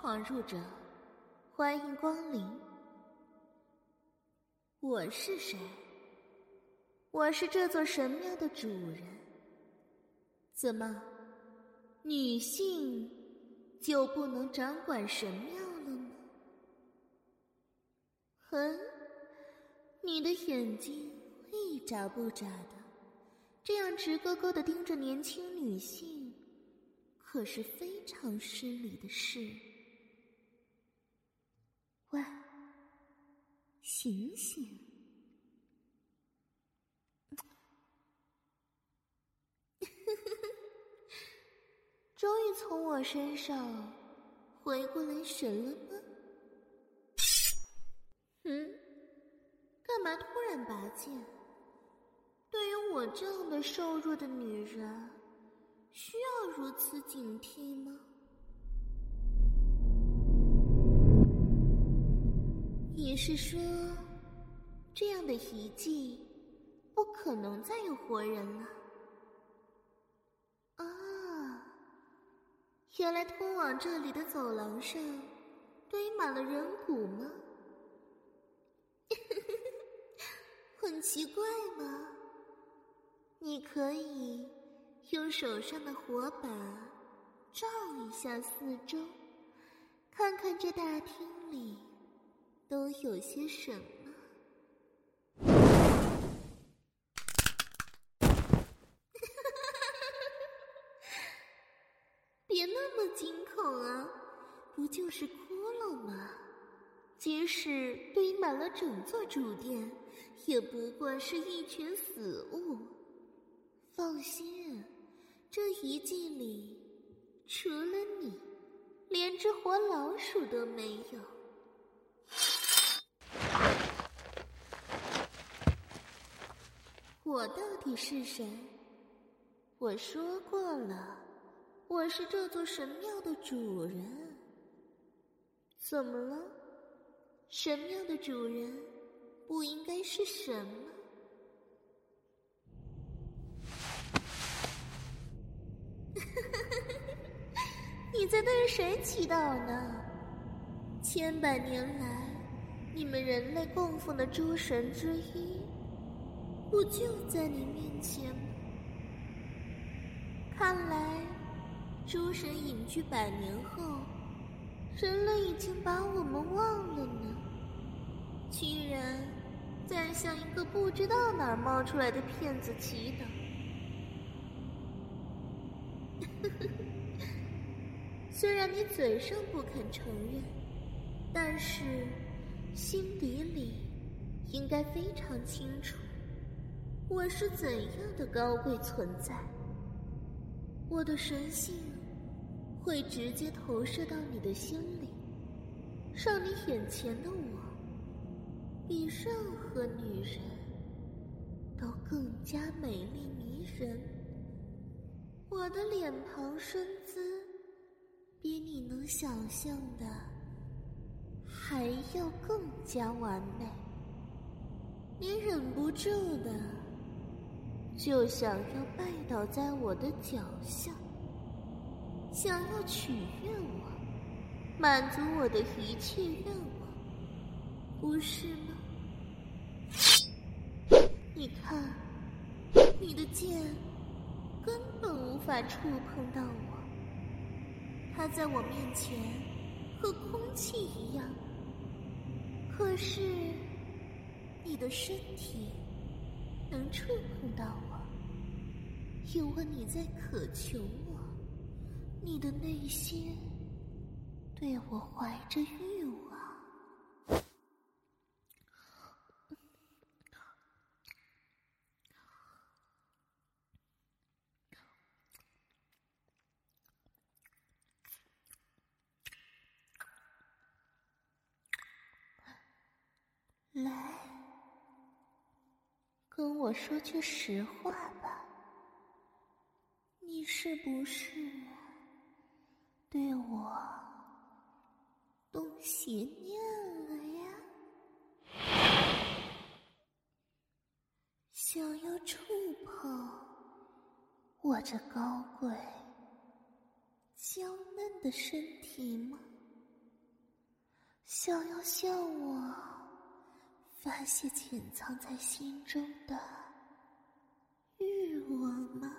闯入者，欢迎光临。我是谁？我是这座神庙的主人。怎么，女性就不能掌管神庙了吗？哼，你的眼睛一眨不眨的，这样直勾勾的盯着年轻女性，可是非常失礼的事。喂，醒醒！终于从我身上回过来神了吗？干嘛突然拔剑？对于我这样的瘦弱的女人，需要如此警惕吗？你是说，这样的遗迹不可能再有活人了？啊，原来通往这里的走廊上堆满了人骨吗？很奇怪吗？你可以用手上的火把照一下四周，看看这大厅里都有些什么。别那么惊恐啊，不就是骷髅吗？即使堆满了整座主殿，也不过是一群死物。放心，这遗迹里除了你，连只活老鼠都没有。我到底是谁？我说过了，我是这座神庙的主人。怎么了？神庙的主人不应该是神吗？你在对谁祈祷呢？千百年来，你们人类供奉的诸神之一，不就在你面前吗？看来，诸神隐居100年后，人类已经把我们忘了呢。居然在向一个不知道哪儿冒出来的骗子祈祷。虽然你嘴上不肯承认，但是心底里应该非常清楚，我是怎样的高贵存在。我的神性会直接投射到你的心里，让你眼前的我比任何女人都更加美丽迷人。我的脸庞身姿比你能想象的还要更加完美，你忍不住的就想要拜倒在我的脚下，想要取悦我，满足我的一切愿望，不是吗？你看，你的剑根本无法触碰到我，它在我面前和空气一样。可是你的身体能触碰到我，因为你在渴求我，你的内心对我怀着欲望。来，跟我说句实话吧，你是不是对我动邪念了呀？想要触碰我这高贵娇嫩的身体吗？ 想要向我发泄潜藏在心中的欲望吗？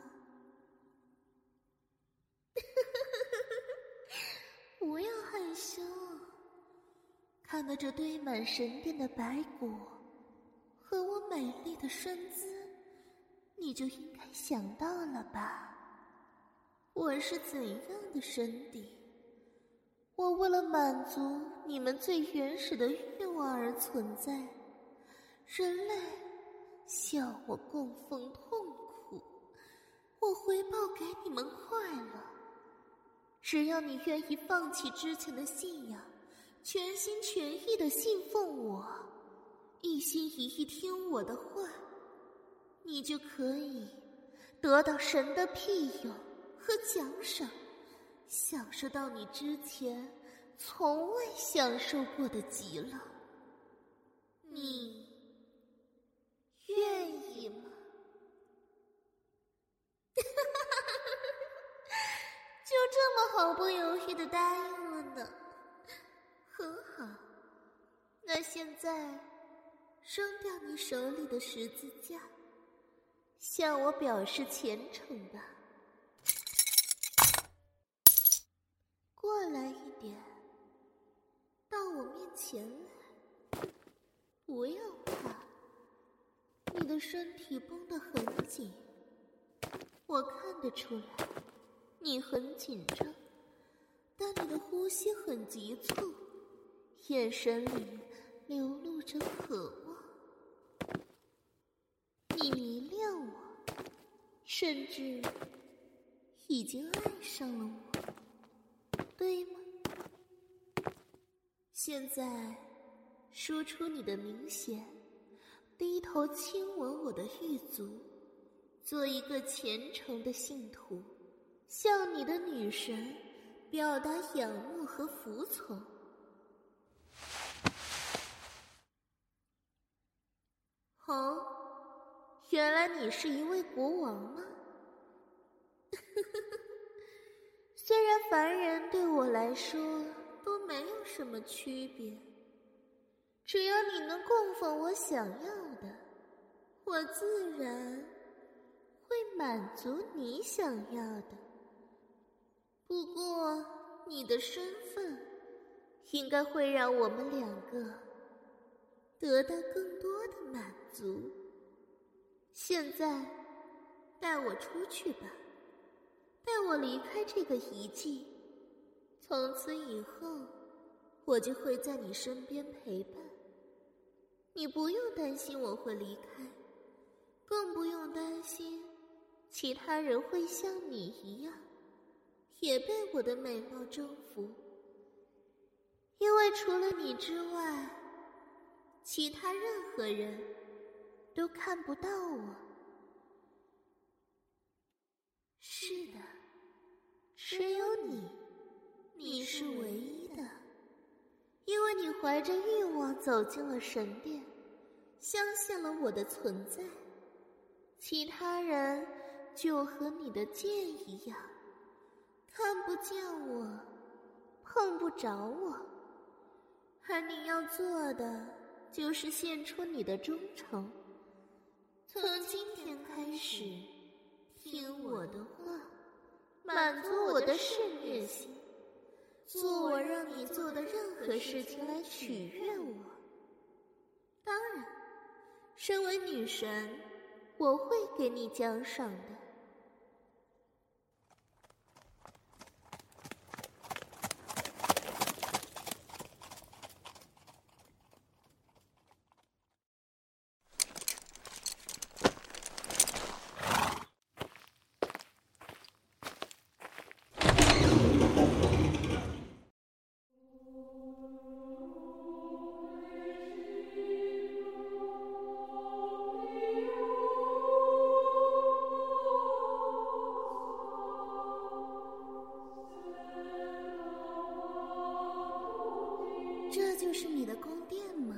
不要害羞，看到这堆满神殿的白骨和我美丽的身姿，你就应该想到了吧，我是怎样的身体。我为了满足你们最原始的欲望而存在，人类笑我共逢痛苦，我回报给你们快乐。只要你愿意放弃之前的信仰，全心全意地信奉我，一心一意听我的话，你就可以得到神的庇佑和奖赏，享受到你之前从未享受过的极乐。你愿意吗？就这么毫不犹豫地答应了呢。很好，那现在扔掉你手里的十字架，向我表示虔诚吧。过来一点，到我面前来，不要怕，你的身体绷得很紧，我看得出来你很紧张，但你的呼吸很急促，眼神里流露着渴望。你迷恋我，甚至已经爱上了我，对吗？现在说出你的明显，低头亲吻我的玉足，做一个虔诚的信徒，向你的女神表达仰慕和服从。哦，原来你是一位国王吗？虽然凡人对我来说都没有什么区别，只要你能供奉我想要的，我自然会满足你想要的。不过你的身份应该会让我们两个得到更多的满足。现在带我出去吧，带我离开这个遗迹，从此以后我就会在你身边陪伴。你不用担心我会离开，更不用担心其他人会像你一样也被我的美貌征服，因为除了你之外，其他任何人都看不到我。是的，只有你，你是唯一的，因为你怀着欲望走进了神殿，相信了我的存在。其他人就和你的剑一样，看不见我，碰不着我，而你要做的就是献出你的忠诚。从今天开始，听我的话，满足我的圣愿心，做我让你做的任何事情来取悦我。当然，身为女神，我会给你奖赏的。这就是你的宫殿吗？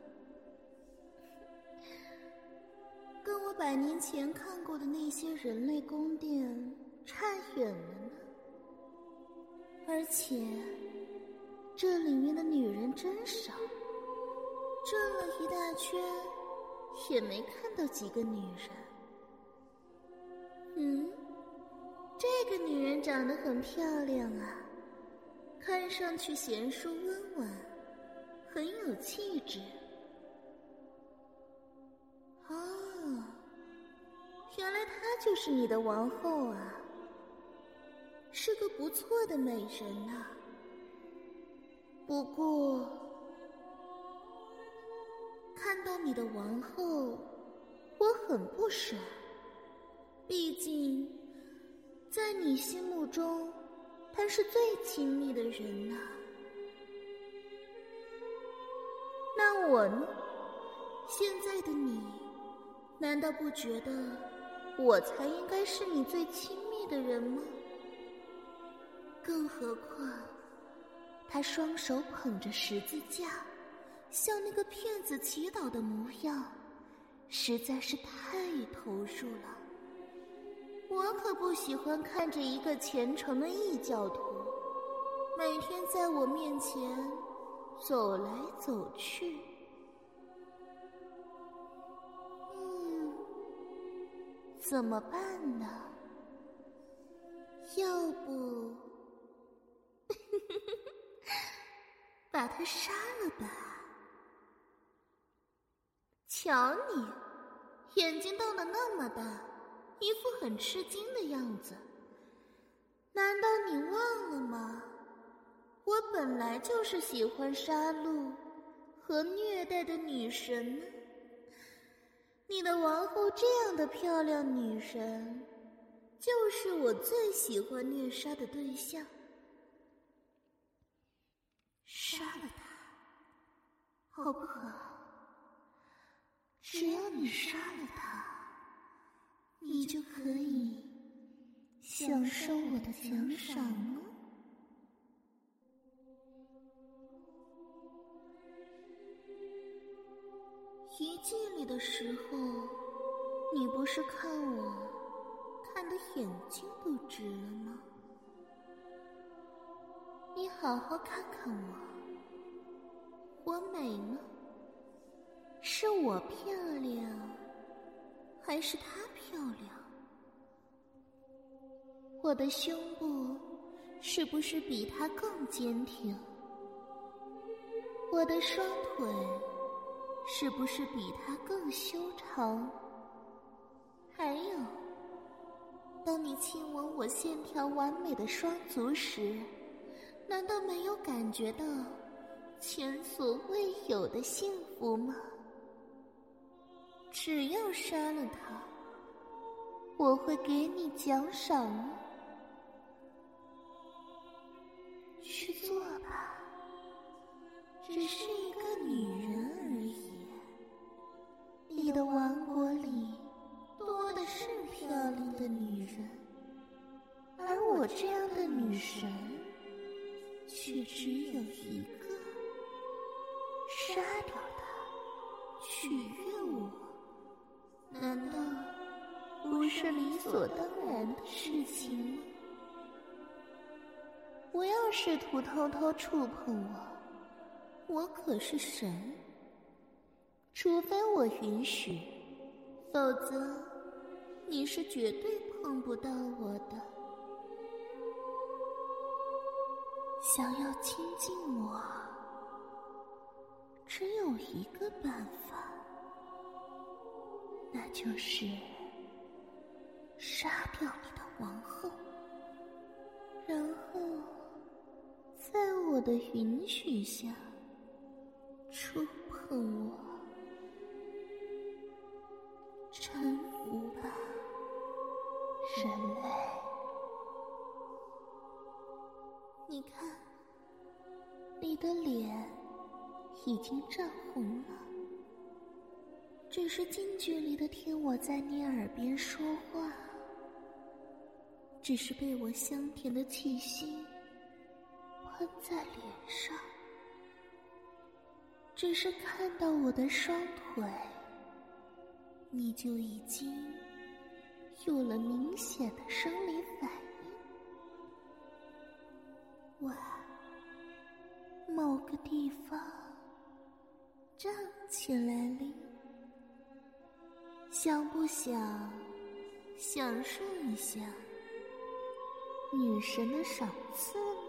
跟我100年前看过的那些人类宫殿差远了呢。而且这里面的女人真少，转了一大圈也没看到几个女人。这个女人长得很漂亮啊，看上去贤淑温婉，很有气质。哦，原来她就是你的王后啊，是个不错的美人啊。不过，看到你的王后，我很不爽。毕竟，在你心目中，她是最亲密的人啊。那我呢？现在的你，难道不觉得我才应该是你最亲密的人吗？更何况，他双手捧着十字架，像那个骗子祈祷的模样，实在是太投入了。我可不喜欢看着一个虔诚的异教徒，每天在我面前走来走去。怎么办呢？要不把他杀了吧？瞧你，眼睛瞪得那么大，一副很吃惊的样子。难道你忘了吗？我本来就是喜欢杀戮和虐待的女神呢。你的王后这样的漂亮女人，就是我最喜欢虐杀的对象。杀了她，好不好？只要你杀了她，你就可以享受我的奖赏了。遗迹里的时候，你不是看我看得眼睛都直了吗？你好好看看我美吗？是我漂亮，还是她漂亮？我的胸部是不是比她更坚挺？我的双腿是不是比她更修长？还有，当你亲吻我线条完美的双足时，难道没有感觉到前所未有的幸福吗？只要杀了他，我会给你奖赏哦。去做吧，只是一个女人而已。你的王国里多的是漂亮的女人，而我这样的女神却只有一个。杀掉她，取悦我，难道不是理所当然的事情吗？不要试图偷偷触碰我可是神，除非我允许，否则你是绝对碰不到我的。想要亲近我，只有一个办法，那就是杀掉你的王后，然后在我的允许下触碰我。臣服吧，人类。你看，你的脸已经涨红了，只是近距离的听我在你耳边说话，只是被我香甜的气息喷在脸上，只是看到我的双腿，你就已经有了明显的生理反应。哇， 某个地方站起来了，想不想享受一下女神的赏赐呢？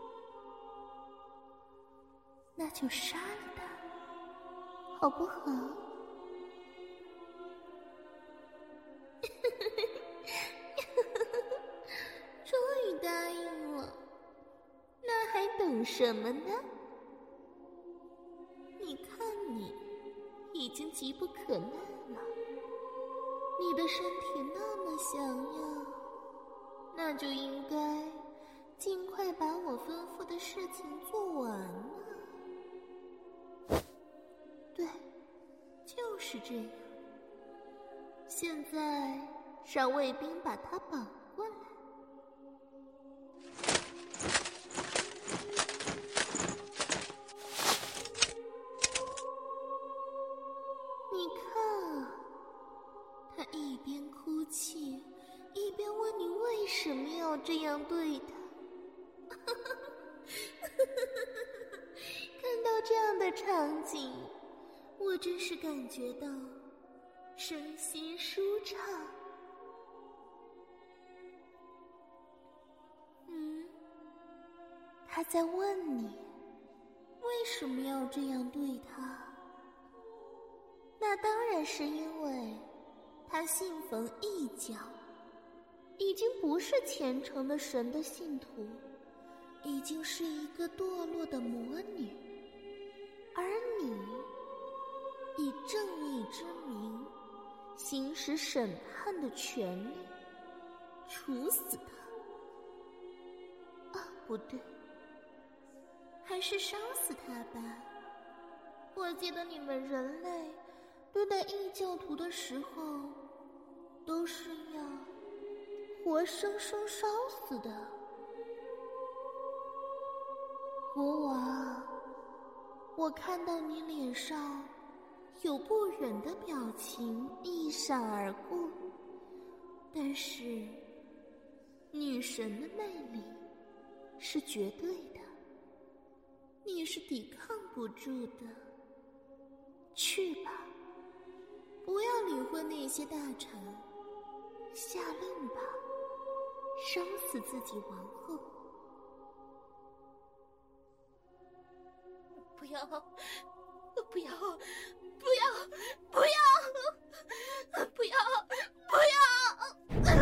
那就杀了他，好不好？终于答应了，那还等什么呢？你看你已经急不可耐了，你的身体那么想要，那就应该尽快把我吩咐的事情做完了。对，就是这样。现在让卫兵把他绑过来。你看啊，他一边哭泣，一边问你为什么要这样对他。看到这样的场景，我真是感觉到身心舒畅。他在问你为什么要这样对他？那当然是因为他信奉异教，已经不是虔诚的神的信徒，已经是一个堕落的魔女。而你以正义之名行使审判的权利，处死他。不对，还是烧死他吧。我记得你们人类对待异教徒的时候，都是要活生生烧死的。国王，我看到你脸上有不忍的表情一闪而过，但是女神的魅力是绝对的，你是抵抗不住的。去吧，不要理会那些大臣，下令吧，烧死自己王后。不要，不要，不要，不要，不要，不要！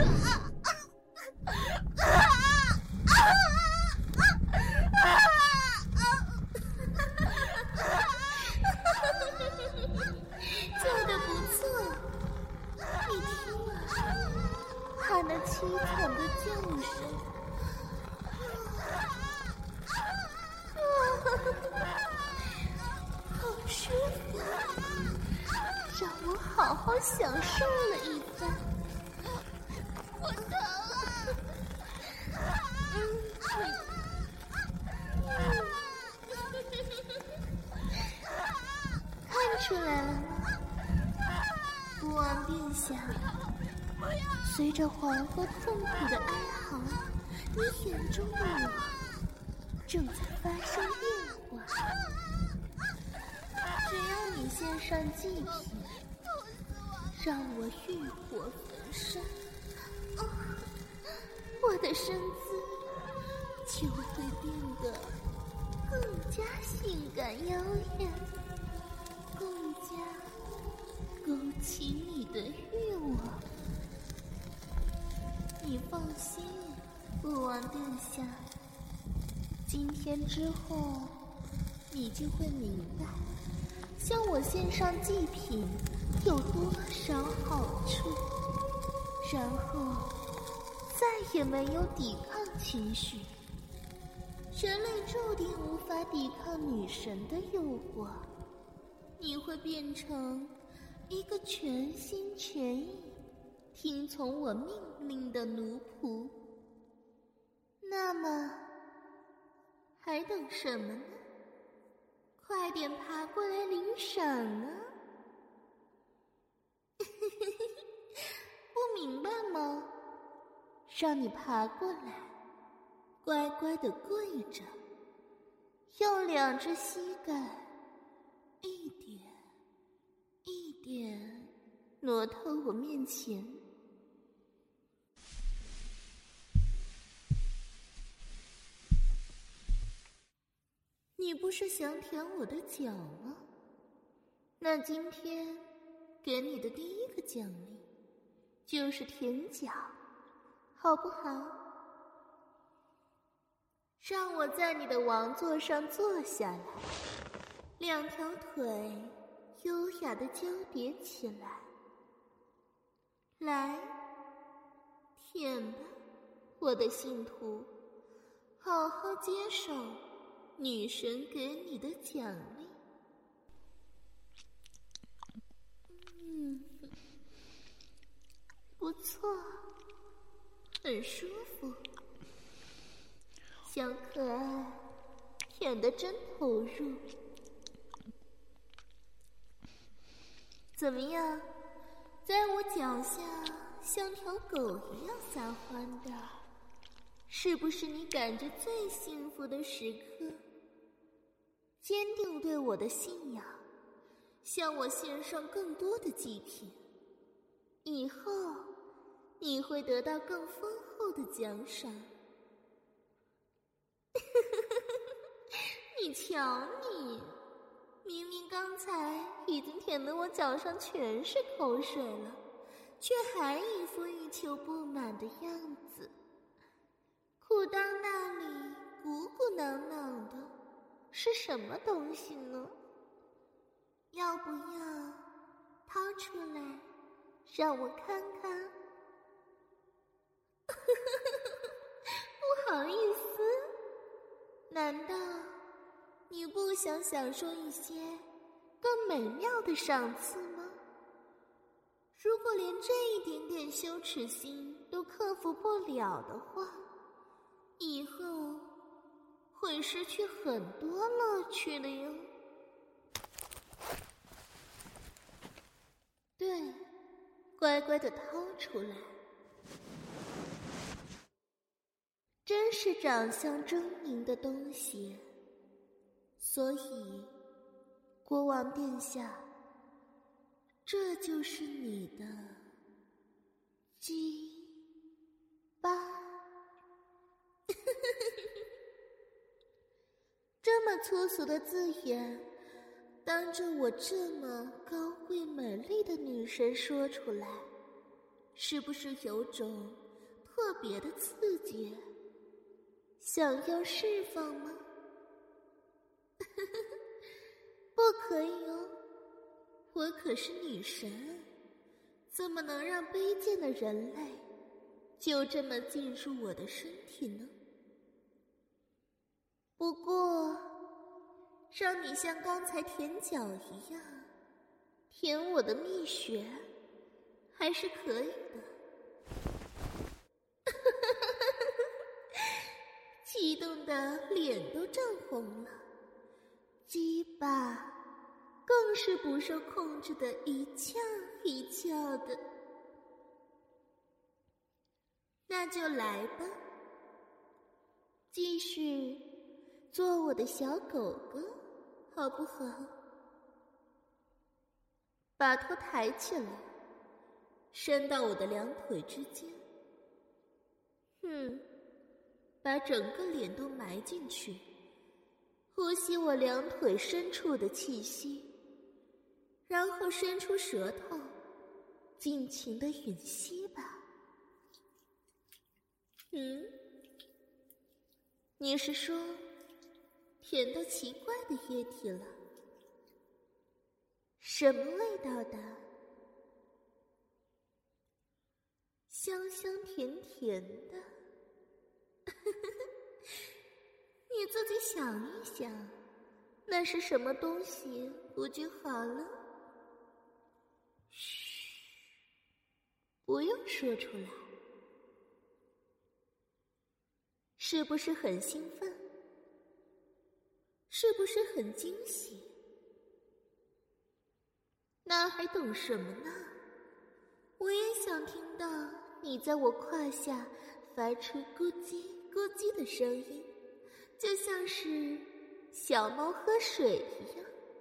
做得不错，你听啊，他那凄惨的叫声，好舒服，让我好好享受了一番。我疼看出来了吗？国王殿下，随着皇后痛苦的哀嚎，你眼中的我正在发生变化。只要你献上祭品，让我欲火焚身，我的身姿就会变得更加性感妖艳，更加勾起你的欲望。你放心，国王殿下，今天之后你就会明白向我献上祭品有多少好处，然后再也没有抵抗情绪。人类注定无法抵抗女神的诱惑，你会变成一个全心全意听从我命令的奴仆。那么还等什么呢？快点爬过来领赏啊！不明白吗？让你爬过来，乖乖地跪着， 用两只膝盖一点一点挪到我面前。你不是想舔我的脚吗？那今天给你的第一个奖励就是舔脚，好不好？让我在你的王座上坐下来，两条腿优雅地交叠起来。来，舔吧，我的信徒，好好接受女神给你的奖励。不错，很舒服，小可爱，舔得真投入。怎么样，在我脚下像条狗一样撒欢的，是不是你感觉最幸福的时刻？坚定对我的信仰，向我献上更多的祭品，以后你会得到更丰厚的奖赏。你瞧你，明明刚才已经舔得我脚上全是口水了，却还一副欲求不满的样子。裤裆那里鼓鼓囊囊的，是什么东西呢？要不要掏出来让我看看？不好意思，难道你不想享受一些更美妙的赏赐吗？如果连这一点点羞耻心都克服不了的话，以后会失去很多乐趣的哟。对，乖乖地掏出来。真是长相狰狞的东西，所以国王殿下，这就是你的鸡巴。这么粗俗的字眼，当着我这么高贵美丽的女神说出来，是不是有种特别的刺激？想要释放吗？不可以哦，我可是女神，怎么能让卑贱的人类就这么进入我的身体呢？不过，让你像刚才舔脚一样舔我的蜜穴，还是可以的。激动的脸都涨红了，鸡巴更是不受控制的一翘一翘的。那就来吧，继续做我的小狗狗，好不好？把头抬起来，伸到我的两腿之间。把整个脸都埋进去，呼吸我两腿深处的气息，然后伸出舌头，尽情的吮吸吧。你是说甜到奇怪的液体了？什么味道的？香香甜甜的。你自己想一想，那是什么东西不就好了？嘘，不用说出来。是不是很兴奋？是不是很惊喜？那还等什么呢？我也想听到你在我胯下发出咕叽咕叽的声音，就像是小猫喝水一样。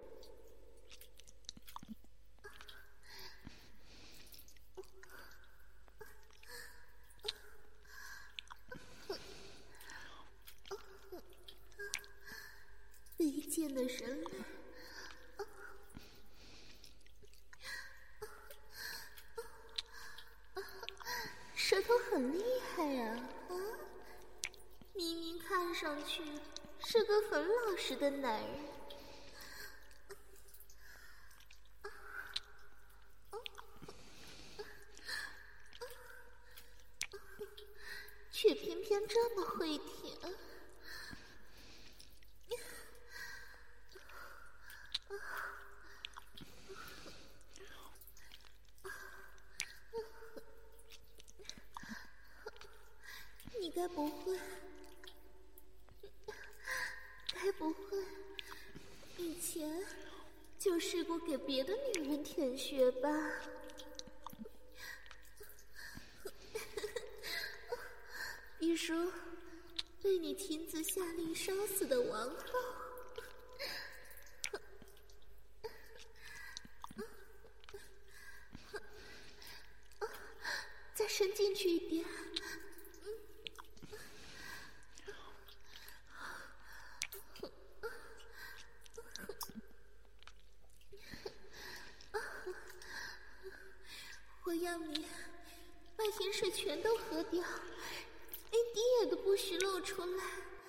卑贱的人类，舌头很厉害呀！明明看上去是个很老实的男人，却偏偏这么会舔。你该不会以前就试过给别的女人舔穴吧？比如被你亲自下令烧死的王后。再伸进去一点。我要你把盐水全都喝掉，连滴眼都不许露出来。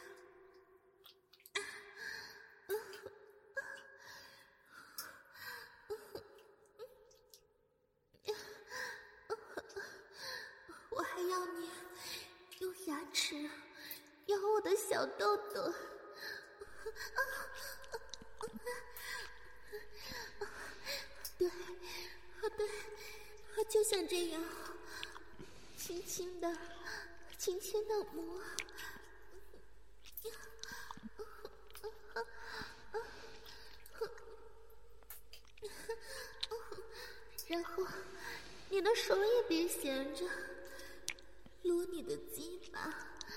我还要你用牙齿咬我的小豆豆。对，就像这样，轻轻的磨。然后你的手也别闲着，撸你的鸡巴。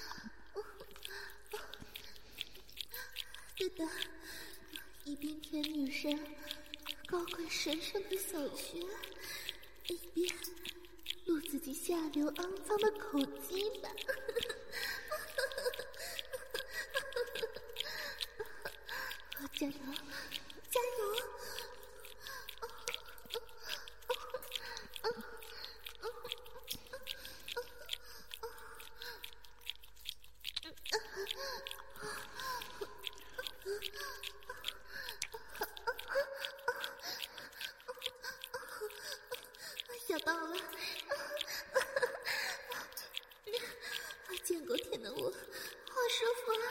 对的，一边舔女神高贵神圣的小穴，一边撸自己下流肮脏的口鸡吧。加油，加油！想到了，见过舔的我，好舒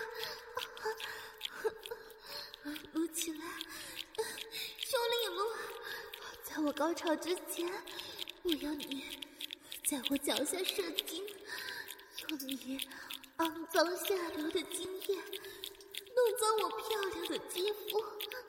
服啊！撸起来，用力撸，在我高潮之前，我要你在我脚下射精，用你肮脏下流的精液弄脏我漂亮的肌肤。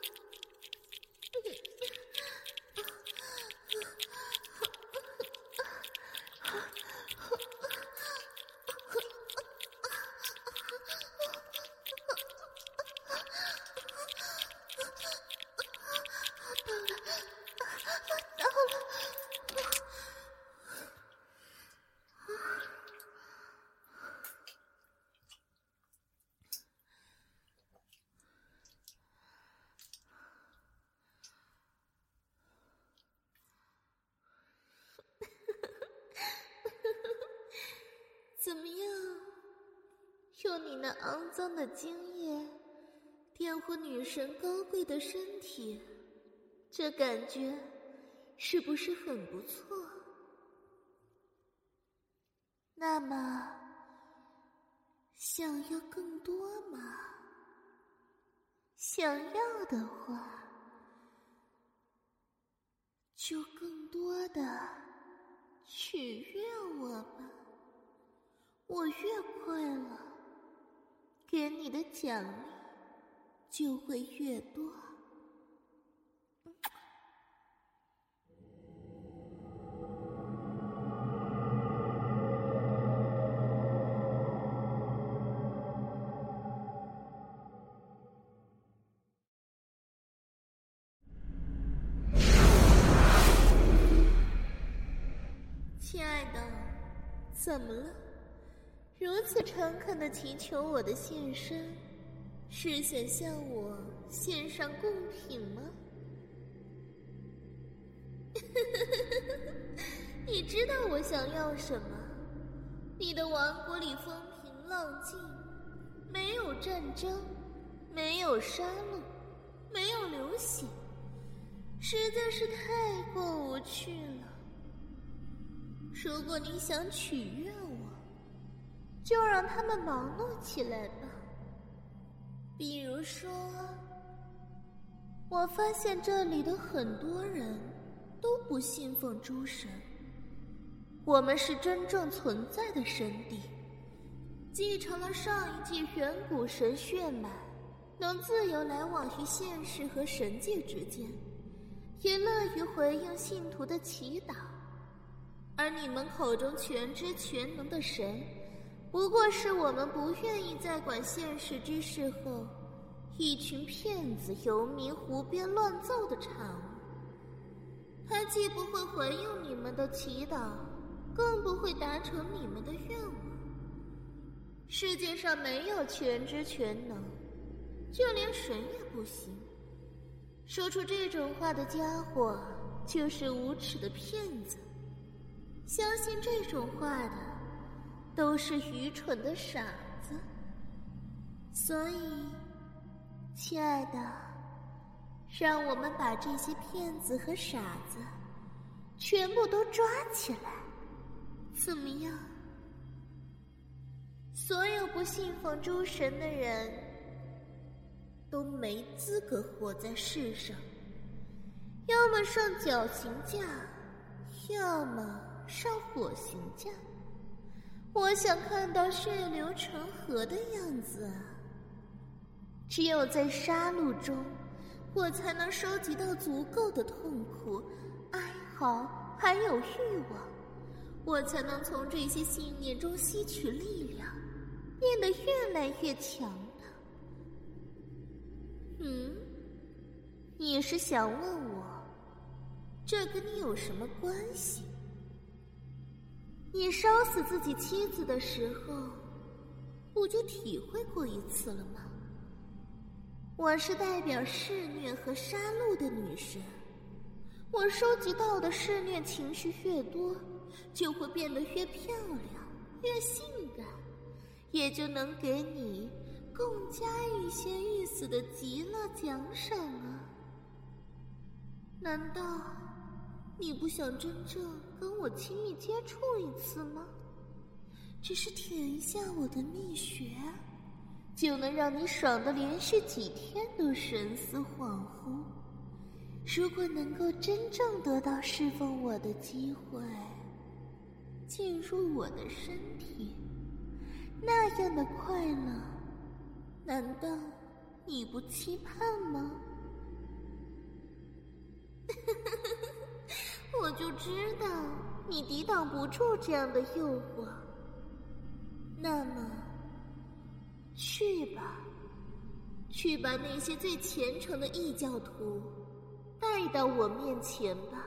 怎么样？用你那肮脏的精液玷污女神高贵的身体，这感觉是不是很不错？那么，想要更多吗？想要的话，就更多的取悦我吧。我越快乐，给你的奖励就会越多。 怎么了？如此诚恳地祈求我的现身，是想向我献上贡品吗？你知道我想要什么？你的王国里风平浪静，没有战争，没有杀戮，没有流血，实在是太过无趣了。如果你想取悦我，就让他们忙碌起来吧。比如说，我发现这里的很多人都不信奉诸神，我们是真正存在的神邸，继承了上一季远古神血脉，能自由来往于现世和神界之间，也乐于回应信徒的祈祷。而你们口中全知全能的神，不过是我们不愿意再管现世之事后，一群骗子游民胡编乱造的产物。他既不会回应你们的祈祷，更不会达成你们的愿望。世界上没有全知全能，就连神也不行。说出这种话的家伙就是无耻的骗子，相信这种话的都是愚蠢的傻子。所以，亲爱的，让我们把这些骗子和傻子全部都抓起来，怎么样？所有不信奉诸神的人都没资格活在世上，要么上绞刑架，要么上火刑架。我想看到血流成河的样子啊！只有在杀戮中，我才能收集到足够的痛苦、哀嚎还有欲望，我才能从这些信念中吸取力量，变得越来越强大。你是想问我，这跟你有什么关系？你烧死自己妻子的时候，不就体会过一次了吗？我是代表嗜虐和杀戮的女神，我收集到的嗜虐情绪越多，就会变得越漂亮，越性感，也就能给你更加欲仙欲死的极乐奖赏啊！难道你不想真正跟我亲密接触一次吗？只是舔一下我的蜜穴，就能让你爽得连续几天都神思恍惚。如果能够真正得到侍奉我的机会，进入我的身体，那样的快乐，难道你不期盼吗？我就知道你抵挡不住这样的诱惑。那么，去吧，去把那些最虔诚的异教徒带到我面前吧。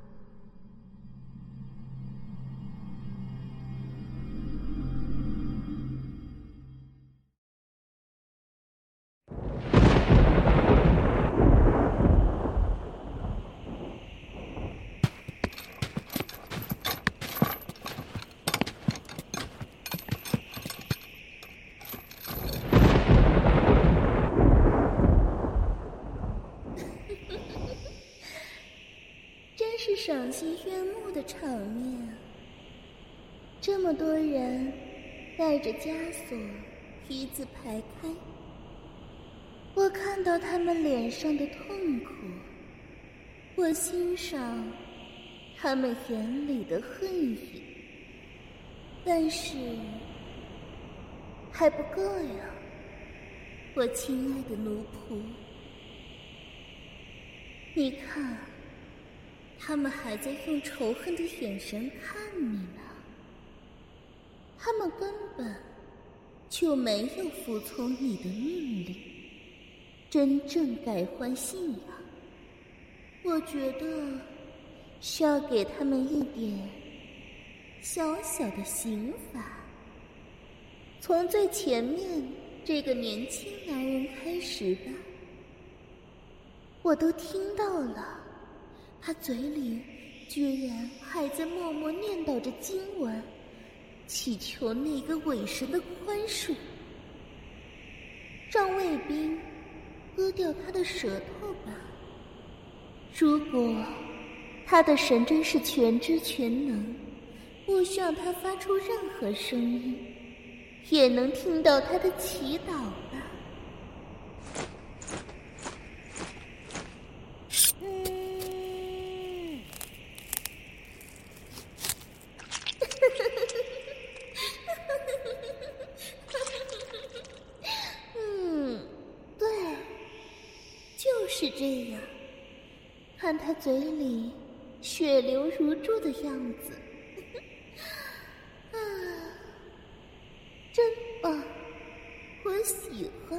赏心悦目的场面，这么多人带着枷锁一字排开，我看到他们脸上的痛苦，我欣赏他们眼里的恨意，但是还不够呀，我亲爱的奴仆，你看，他们还在用仇恨的眼神看你呢，他们根本就没有服从你的命令，真正改换信仰。我觉得需要给他们一点小小的刑罚。从最前面这个年轻男人开始吧，我都听到了，他嘴里居然还在默默念叨着经文，祈求那个伪神的宽恕，让卫兵割掉他的舌头吧。如果他的神真是全知全能，不需要他发出任何声音，也能听到他的祈祷吧。对，就是这样。看他嘴里血流如注的样子，真棒，我喜欢。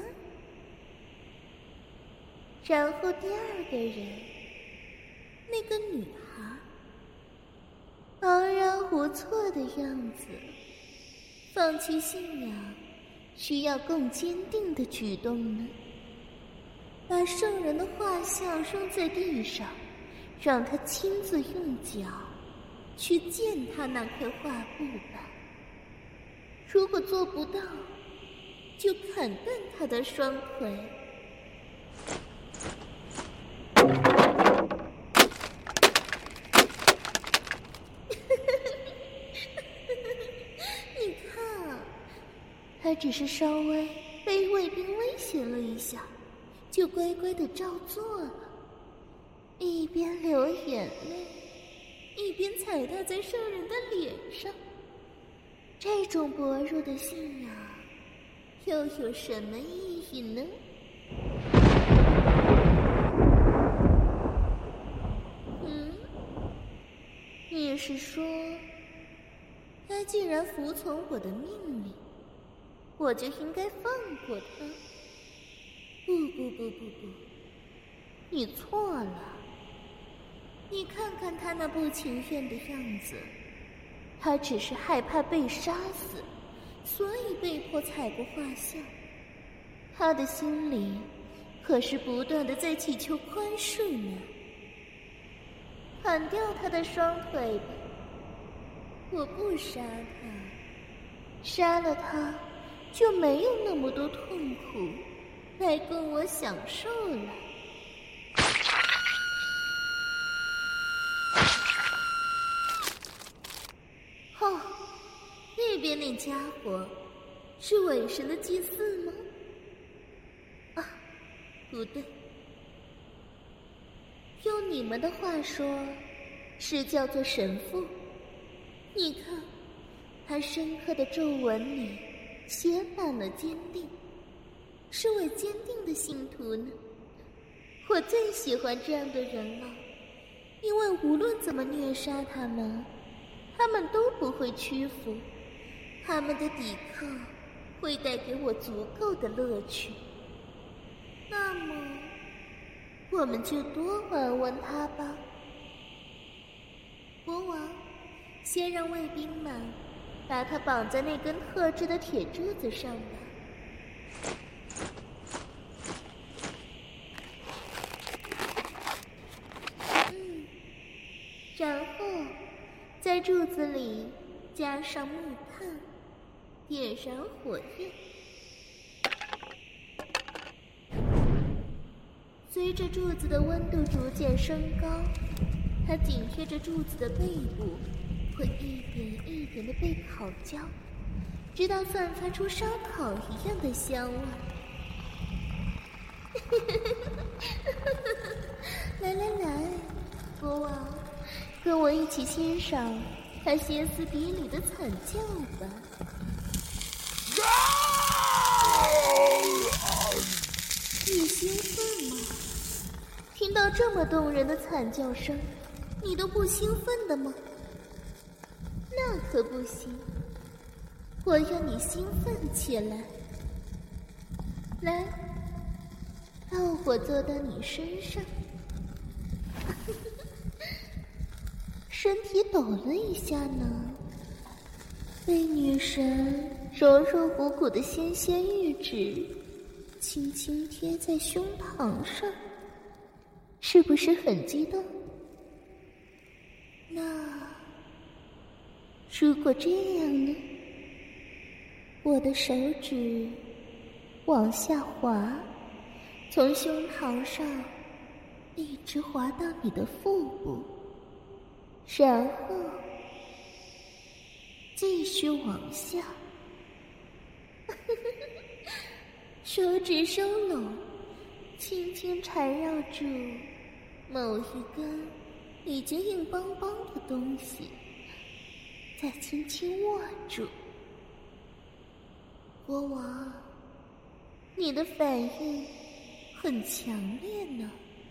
然后第二个人，那个女孩，茫然无措的样子，放弃信仰需要更坚定的举动呢。把圣人的画像扔在地上，让他亲自用脚去践踏那块画布吧。如果做不到，就砍断他的双腿。你看，他只是稍微被卫兵威胁了一下，就乖乖地照做了，一边流眼泪，一边踩踏在圣人的脸上。这种薄弱的信仰又有什么意义呢？你是说，他既然服从我的命令，我就应该放过他？不，你错了。你看看他那不情愿的样子，他只是害怕被杀死，所以被迫踩过画像。他的心里可是不断的在祈求宽恕呢。砍掉他的双腿吧，我不杀他，杀了他就没有那么多痛苦来供我享受了。哦，那边那家伙是伪神的祭司吗？啊，不对，用你们的话说，是叫做神父。你看，他深刻的皱纹里写满了坚定，是位坚定的信徒呢。我最喜欢这样的人了，因为无论怎么虐杀他们，他们都不会屈服，他们的抵抗会带给我足够的乐趣。那么我们就多玩玩他吧。国王，先让卫兵们把他绑在那根特制的铁柱子上吧。然后在柱子里加上木炭，点燃火焰。随着柱子的温度逐渐升高，它紧贴着柱子的背部会一点一点地被烤焦，直到散发出烧烤一样的香味。来来来，国王，跟我一起欣赏他歇斯底里的惨叫吧。你兴奋吗？听到这么动人的惨叫声，你都不兴奋的吗？那可不行，我要你兴奋起来。来，让我坐到你身上。身体抖了一下呢， 被女神柔柔鼓鼓的纤纤玉指轻轻贴在胸膛上，是不是很激动？那如果这样呢？我的手指往下滑，从胸膛上一直滑到你的腹部，然后继续往下。手指收拢，轻轻缠绕住某一根已经硬邦邦的东西，再轻轻握住。国王，你的反应很强烈呢，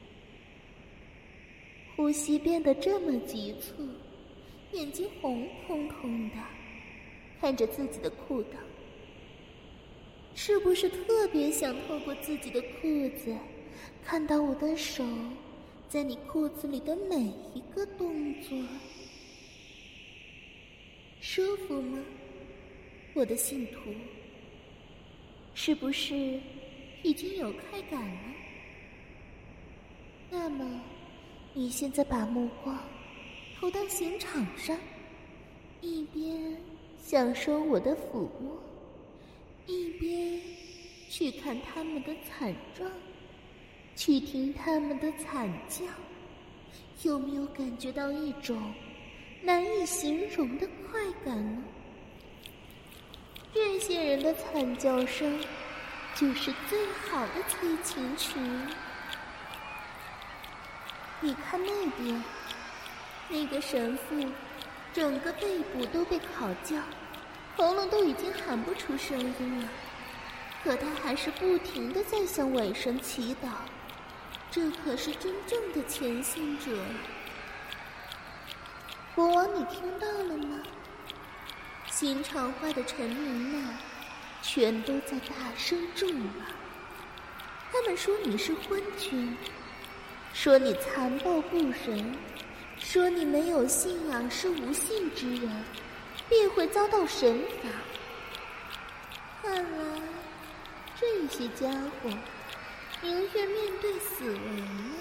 呼吸变得这么急促，眼睛红彤彤的看着自己的裤裆，是不是特别想透过自己的裤子看到我的手在你裤子里的每一个动作？舒服吗，我的信徒？是不是已经有快感了？那么你现在把目光投到刑场上，一边享受我的抚摸，一边去看他们的惨状，去听他们的惨叫，有没有感觉到一种难以形容的快感呢？这些人的惨叫声就是最好的催情曲。你看那边，那个神父整个背部都被烤焦，喉咙都已经喊不出声音了，可他还是不停地在向伪神祈祷，这可是真正的虔信者。国王，你听到了吗？新场外的臣民们全都在大声咒骂，他们说你是昏君，说你残暴不仁，说你没有信仰，是无信之人，必会遭到神罚。看来这些家伙宁愿面对死亡了。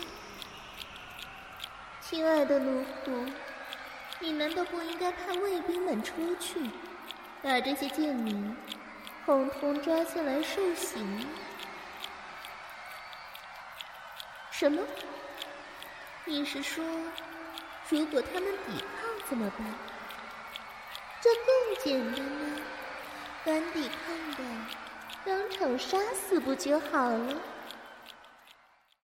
亲爱的奴仆，你难道不应该派卫兵们出去，把这些贱民统统抓起来受刑吗？什么？你是说，如果他们抵抗怎么办？这更简单了，敢抵抗的当场杀死不就好了？